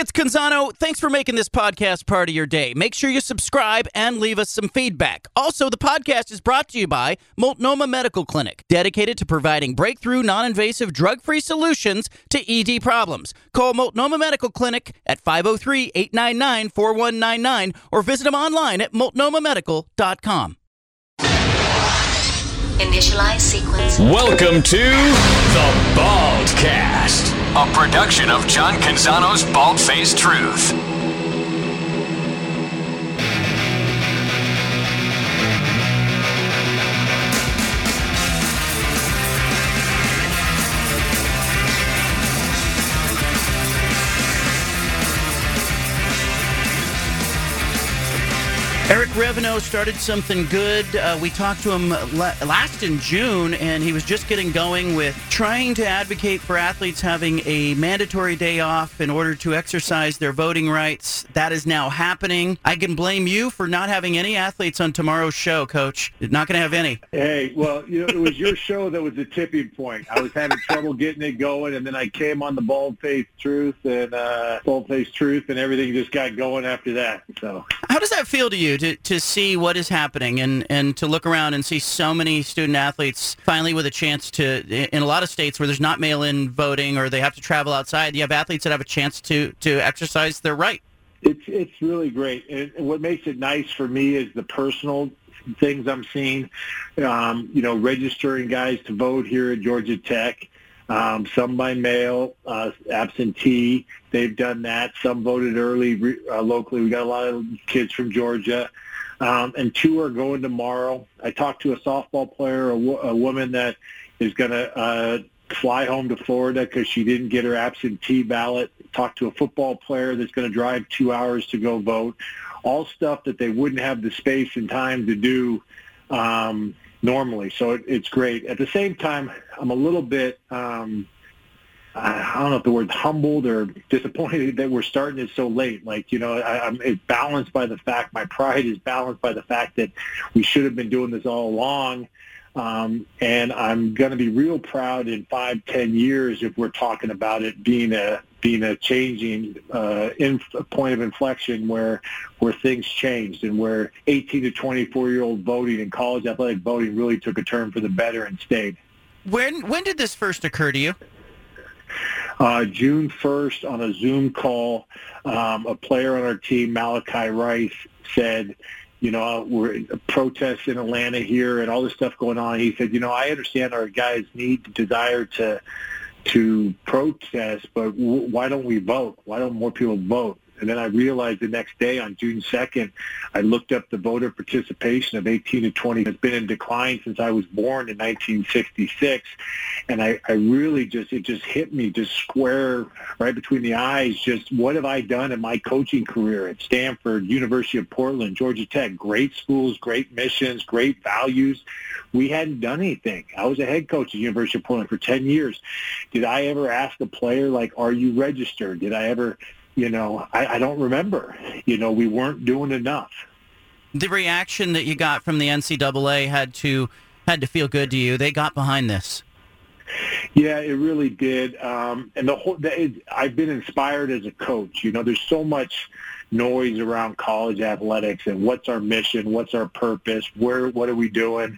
it's Canzano. Thanks for making this podcast part of your day. Make sure you subscribe and leave us some feedback. Also, the podcast is brought to you by Multnomah Medical Clinic, dedicated to providing breakthrough, non-invasive, drug-free solutions to ED problems. Call Multnomah Medical Clinic at 503-899-4199 or visit them online at multnomahmedical.com. Initialize sequence. Welcome to The Baldcast, a production of John Canzano's Bald-Faced Truth. Eric Reveneau started something good. We talked to him last in June, and he was just getting going with trying to advocate for athletes having a mandatory day off in order to exercise their voting rights. That is now happening. I can blame you for not having any athletes on tomorrow's show, Coach. You're not going to have any. Hey, well, it was your show that was the tipping point. I was having trouble getting it going, and then I came on the Bald-Faced Truth, and everything just got going after that. So, how does that feel to you? To see what is happening and to look around and see so many student athletes finally with a chance to, in a lot of states where there's not mail-in voting or they have to travel outside, you have athletes that have a chance to exercise their right. It's really great. And what makes it nice for me is the personal things I'm seeing, registering guys to vote here at Georgia Tech. Some by mail, absentee. They've done that. Some voted early locally. We got a lot of kids from Georgia. And 2 are going tomorrow. I talked to a softball player, a woman that is going to fly home to Florida because she didn't get her absentee ballot. Talked to a football player that's going to drive 2 hours to go vote. All stuff that they wouldn't have the space and time to do normally. So it's great. At the same time, I'm a little bit, I don't know if the word's humbled or disappointed that we're starting it so late. It's balanced by the fact, my pride is balanced by the fact that we should have been doing this all along. And I'm going to be real proud in 5-10 years if we're talking about it being a changing point of inflection where things changed and where 18 to 24-year-old voting and college athletic voting really took a turn for the better and stayed. When did this first occur to you? June 1st on a Zoom call, a player on our team, Malachi Rice, said, we're protests in Atlanta here and all this stuff going on. He said, I understand our guys need desire to protest, but why don't we vote? Why don't more people vote? And then I realized the next day on June 2nd, I looked up the voter participation of 18 to 20. It's been in decline since I was born in 1966. And I really it just hit me just square right between the eyes. Just what have I done in my coaching career at Stanford, University of Portland, Georgia Tech? Great schools, great missions, great values. We hadn't done anything. I was a head coach at University of Portland for 10 years. Did I ever ask a player, are you registered? Did I ever... I don't remember. We weren't doing enough. The reaction that you got from the NCAA had to feel good to you. They got behind this. Yeah, it really did. And I've been inspired as a coach. There's so much noise around college athletics and what's our mission, what's our purpose, what are we doing,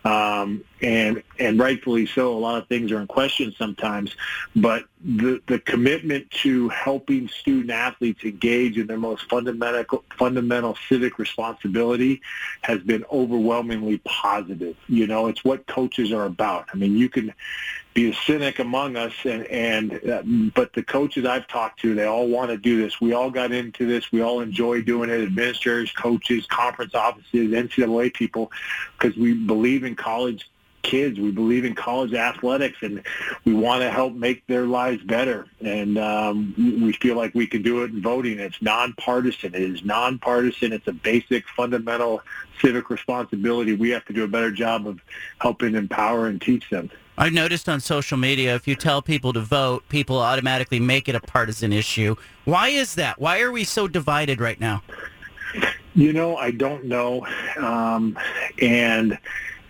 and rightfully so. A lot of things are in question sometimes, but the commitment to helping student athletes engage in their most fundamental civic responsibility has been overwhelmingly positive. It's what coaches are about. I mean, you can be a cynic among us, but the coaches I've talked to, they all want to do this. We all got into this. We all enjoy doing it, administrators, coaches, conference offices, NCAA people, because we believe in college kids. We believe in college athletics, and we want to help make their lives better. And we feel like we can do it in voting. It's nonpartisan. It is nonpartisan. It's a basic, fundamental civic responsibility. We have to do a better job of helping empower and teach them. I've noticed on social media, if you tell people to vote, people automatically make it a partisan issue. Why is that? Why are we so divided right now? I don't know. And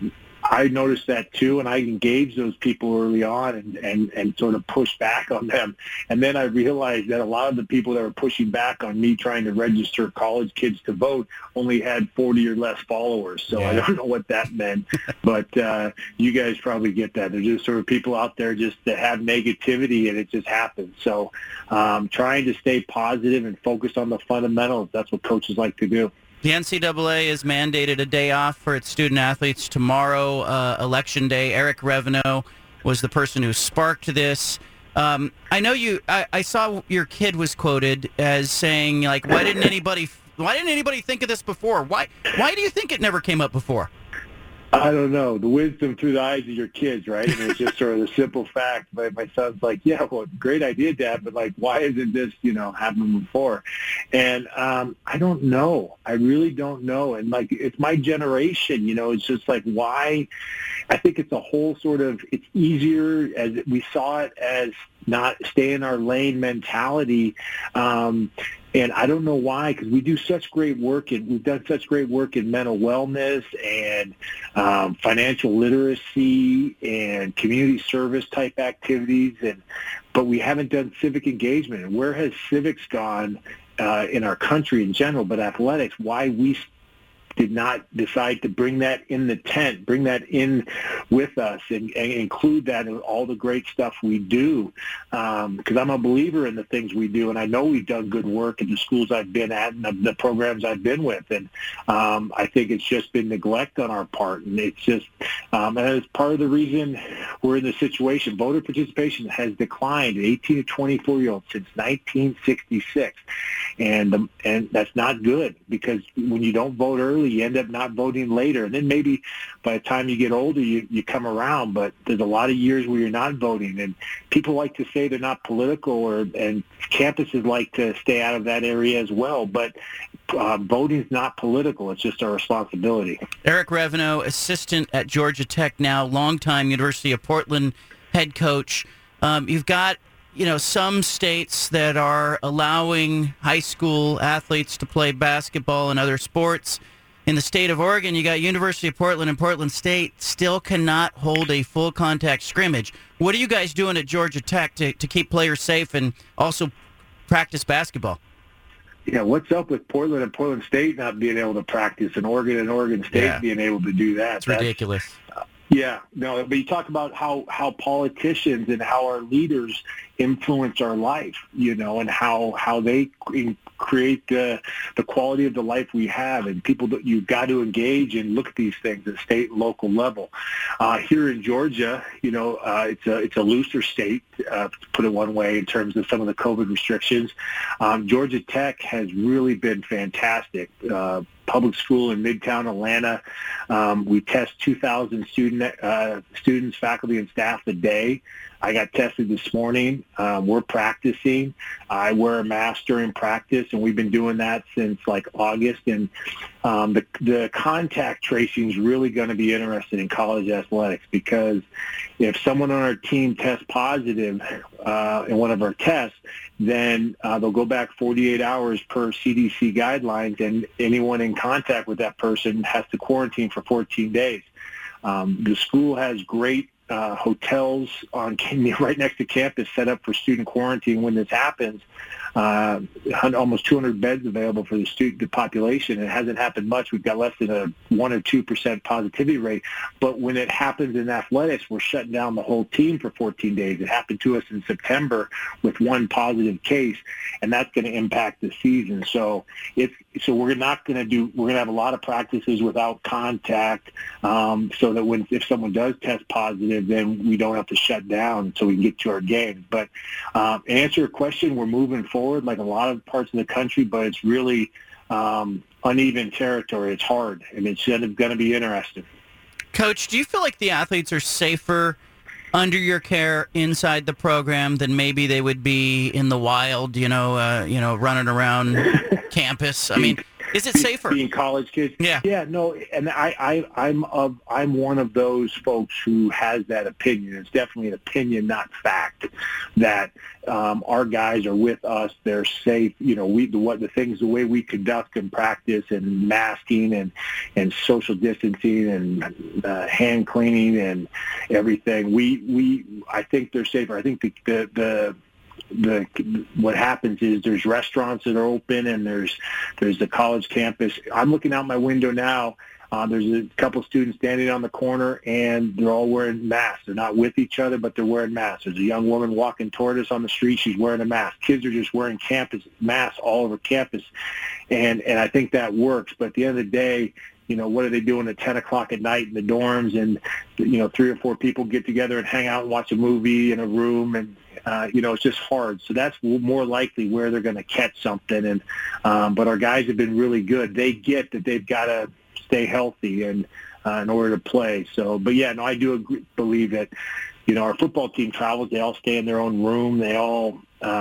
I noticed that too, and I engaged those people early on and sort of pushed back on them. And then I realized that a lot of the people that were pushing back on me trying to register college kids to vote only had 40 or less followers. So I don't know what that meant, but you guys probably get that. There's just sort of people out there just that have negativity, and it just happens. So trying to stay positive and focus on the fundamentals, that's what coaches like to do. The NCAA has mandated a day off for its student-athletes tomorrow, Election Day. Eric Revenot was the person who sparked this. I know I saw your kid was quoted as saying, like, why didn't anybody think of this before? Why do you think it never came up before? I don't know. The wisdom through the eyes of your kids, right? And it's just sort of the simple fact. But my son's like, yeah, well, great idea, Dad, but, like, why isn't this, happened before? And I don't know. I really don't know. And, like, it's my generation, it's just like, why? I think it's a whole sort of, it's easier, as we saw it as not stay in our lane mentality. And I don't know why, because we do such great work, and we've done such great work in mental wellness and financial literacy and community service type activities, but we haven't done civic engagement. And where has civics gone in our country in general, but athletics? Why we did not decide to bring that in the tent, bring that in with us, and include that in all the great stuff we do. Because I'm a believer in the things we do, and I know we've done good work in the schools I've been at and the programs I've been with. And I think it's just been neglect on our part. And it's just, and it's part of the reason we're in this situation. Voter participation has declined 18 to 24-year-olds since 1966. And that's not good, because when you don't vote early, you end up not voting later. And then maybe by the time you get older, you come around. But there's a lot of years where you're not voting. And people like to say they're not political, and campuses like to stay out of that area as well. But voting is not political. It's just our responsibility. Eric Revenot, assistant at Georgia Tech now, longtime University of Portland head coach. You've got some states that are allowing high school athletes to play basketball and other sports. In the state of Oregon, you got University of Portland and Portland State still cannot hold a full contact scrimmage. What are you guys doing at Georgia Tech to keep players safe and also practice basketball? Yeah, what's up with Portland and Portland State not being able to practice, and Oregon State being able to do that? It's ridiculous. Yeah, no, but you talk about how politicians and how our leaders influence our life, and how they create the quality of the life we have, and people that you've got to engage and look at these things at state and local level. Here in Georgia, it's a looser state, to put it one way, in terms of some of the COVID restrictions. Georgia Tech has really been fantastic. Public school in Midtown Atlanta. We test 2,000 students, faculty, and staff a day. I got tested this morning. We're practicing. I wear a mask during practice, and we've been doing that since like August. And the contact tracing is really going to be interesting in college athletics, because if someone on our team tests positive in one of our tests, then they'll go back 48 hours per CDC guidelines, and anyone in contact with that person has to quarantine for 14 days. The school has great hotels right next to campus set up for student quarantine when this happens. Almost 200 beds available for the student population. It hasn't happened much. We've got less than a 1 or 2% positivity rate. But when it happens in athletics, we're shutting down the whole team for 14 days. It happened to us in September with one positive case, and that's going to impact the season. So we're not going to we're going to have a lot of practices without contact, so that if someone does test positive, then we don't have to shut down so we can get to our games. But to answer your question, we're moving forward like a lot of parts of the country, but it's really uneven territory. It's hard, and it's going to be interesting. Coach, do you feel like the athletes are safer under your care inside the program than maybe they would be in the wild, running around campus? I mean, Is it safer? Being college kids. Yeah. Yeah, no, and I'm one of those folks who has that opinion. It's definitely an opinion, not fact, that our guys are with us. They're safe. The way we conduct and practice, and masking and social distancing and hand cleaning and everything. I think they're safer. I think what happens is there's restaurants that are open, and there's the college campus. I'm looking out my window now. There's a couple students standing on the corner, and they're all wearing masks. They're not with each other, but they're wearing masks. There's a young woman walking toward us on the street. She's wearing a mask. Kids are just wearing campus masks all over campus, and I think that works. But at the end of the day, what are they doing at 10 o'clock at night in the dorms? And 3 or 4 people get together and hang out and watch a movie in a room, and it's just hard. So that's more likely where they're going to catch something. And but our guys have been really good. They get that they've got to stay healthy and in order to play. So, but yeah, no, I do believe that our football team travels. They all stay in their own room. They all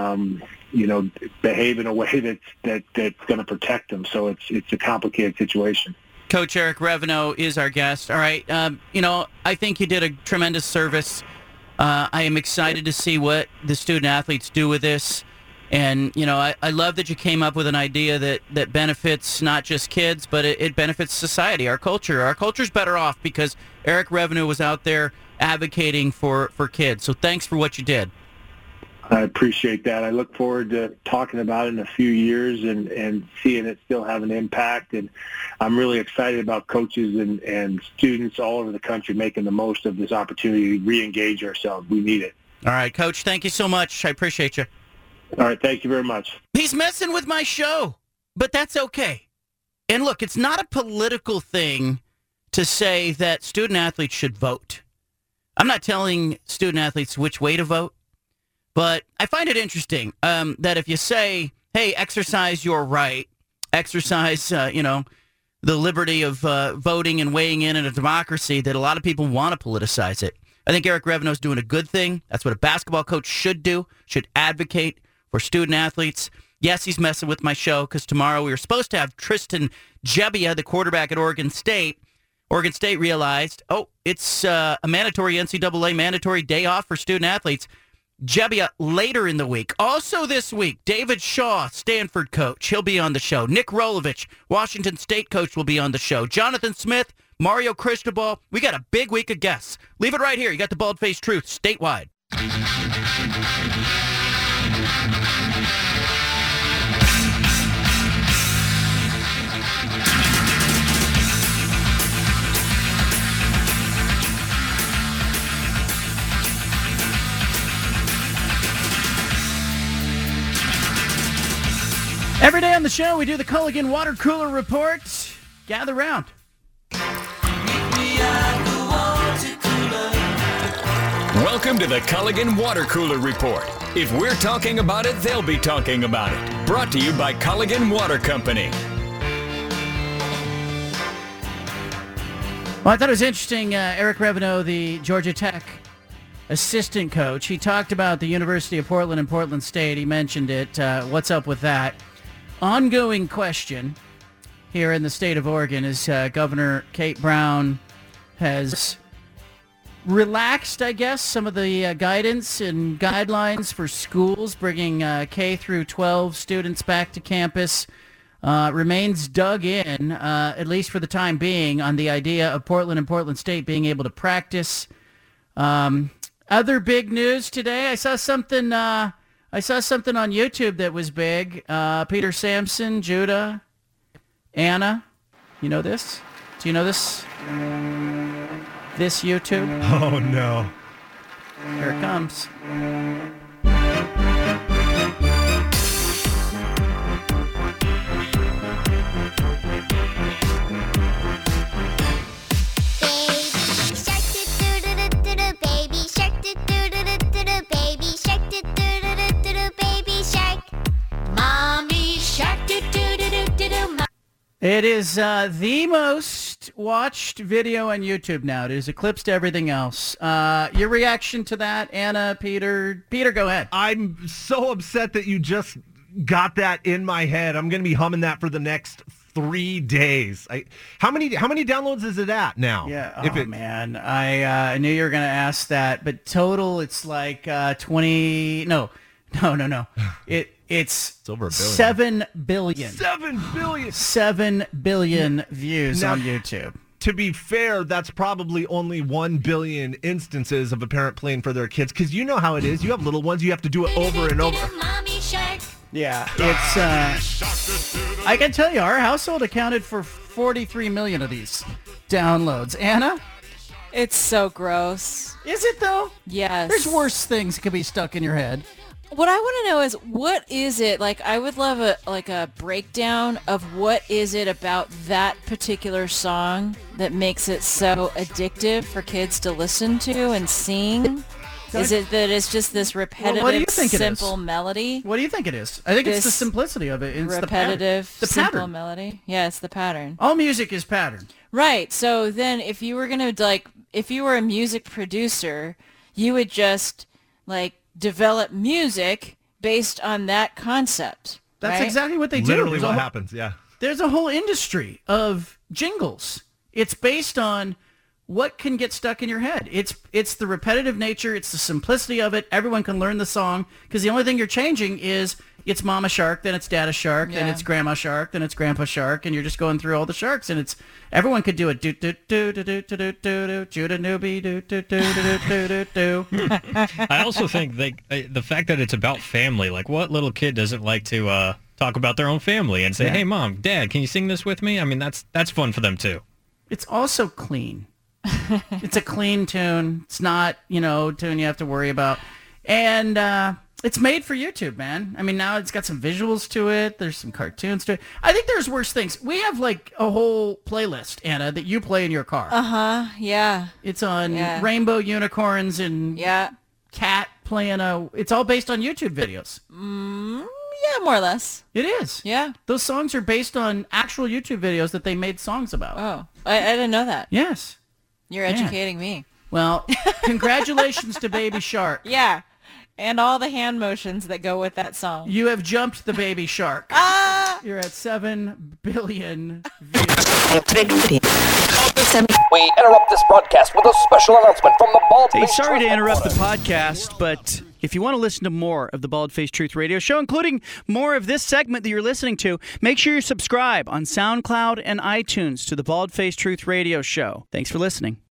behave in a way that's going to protect them. So it's a complicated situation. Coach Eric Revenot is our guest. All right, I think you did a tremendous service. I am excited to see what the student athletes do with this. And, I love that you came up with an idea that benefits not just kids, but it benefits society, our culture. Our culture's better off because Eric Revenot was out there advocating for kids. So thanks for what you did. I appreciate that. I look forward to talking about it in a few years and seeing it still have an impact. And I'm really excited about coaches and students all over the country making the most of this opportunity to re-engage ourselves. We need it. All right, Coach, thank you so much. I appreciate you. All right, thank you very much. He's messing with my show, but that's okay. And look, it's not a political thing to say that student athletes should vote. I'm not telling student athletes which way to vote, but I find it interesting that if you say, hey, exercise your right, exercise, the liberty of voting and weighing in a democracy, that a lot of people want to politicize it. I think Eric Revenot's doing a good thing. That's what a basketball coach should do, should advocate for student athletes. Yes, he's messing with my show because tomorrow we were supposed to have Tristan Gebbia, the quarterback at Oregon State. Oregon State realized, it's a mandatory NCAA mandatory day off for student athletes. Gebbia later in the week. Also this week, David Shaw, Stanford coach. He'll be on the show. Nick Rolovich, Washington State coach, will be on the show. Jonathan Smith, Mario Cristobal. We got a big week of guests. Leave it right here. You got the Bald-Faced Truth statewide. Every day on the show, we do the Culligan Water Cooler Report. Gather round. Welcome to the Culligan Water Cooler Report. If we're talking about it, they'll be talking about it. Brought to you by Culligan Water Company. Well, I thought it was interesting, Eric Revenot, the Georgia Tech assistant coach, he talked about the University of Portland and Portland State. He mentioned it. What's up with that? Ongoing question here in the state of Oregon is Governor Kate Brown has relaxed, I guess, some of the guidance and guidelines for schools bringing K through 12 students back to campus. Remains dug in, at least for the time being, on the idea of Portland and Portland State being able to practice. Other big news today, I saw something on YouTube that was big. Peter Sampson, Judah, Anna. You know this? Do you know this? This YouTube? Oh, no. Here it comes. It is the most watched video on YouTube now. It has eclipsed everything else. Your reaction to that, Anna, Peter? Peter, go ahead. I'm so upset that you just got that in my head. I'm going to be humming that for the next 3 days. How many downloads is it at now? Yeah. Man, I knew you were going to ask that, but total it's like 20. No. It's over a billion. 7 billion. 7 billion. 7 billion views on YouTube. To be fair, that's probably only 1 billion instances of a parent playing for their kids, because you know how it is. You have little ones. You have to do it over and over. Yeah, it's, I can tell you, our household accounted for 43 million of these downloads. Anna? It's so gross. Is it, though? Yes. There's worse things that could be stuck in your head. What I want to know is, what is it? Like, I would love a breakdown of what is it about that particular song that makes it so addictive for kids to listen to and sing. Is it that it's just this repetitive, simple melody? What do you think it is? I think it's the simplicity of it. It's repetitive, the simple melody. Yeah, it's the pattern. All music is pattern. Right. So then if you were going to, if you were a music producer, you would just, develop music based on that concept. That's exactly what they do. Literally what happens, yeah. There's a whole industry of jingles. It's based on what can get stuck in your head. It's the repetitive nature. It's the simplicity of it. Everyone can learn the song because the only thing you're changing is it's Mama Shark, then it's Dada Shark, then it's Grandma Shark, then it's Grandpa Shark, and you're just going through all the sharks, and it's everyone could do it. Do do do do do do do do Judah Newby do do do do do do do. I also think the fact that it's about family, like what little kid doesn't like to talk about their own family and say, "Hey, Mom, Dad, can you sing this with me?" I mean, that's fun for them too. It's also clean. It's a clean tune. It's not, a tune you have to worry about. And it's made for YouTube, man. I mean, now it's got some visuals to it. There's some cartoons to it. I think there's worse things. We have a whole playlist, Anna, that you play in your car. Uh-huh, yeah. It's on rainbow unicorns and cat playing it's all based on YouTube videos. Yeah, more or less. It is. Yeah. Those songs are based on actual YouTube videos that they made songs about. Oh, I didn't know that. Yes. You're educating me. Well, congratulations to Baby Shark. Yeah. And all the hand motions that go with that song. You have jumped the Baby Shark. You're at 7 billion views. We interrupt this broadcast with a special announcement from the Bald Hey, Faced sorry to Truth interrupt the Network. podcast, but if you want to listen to more of the Bald Faced Truth Radio Show, including more of this segment that you're listening to, make sure you subscribe on SoundCloud and iTunes to the Bald Faced Truth Radio Show. Thanks for listening.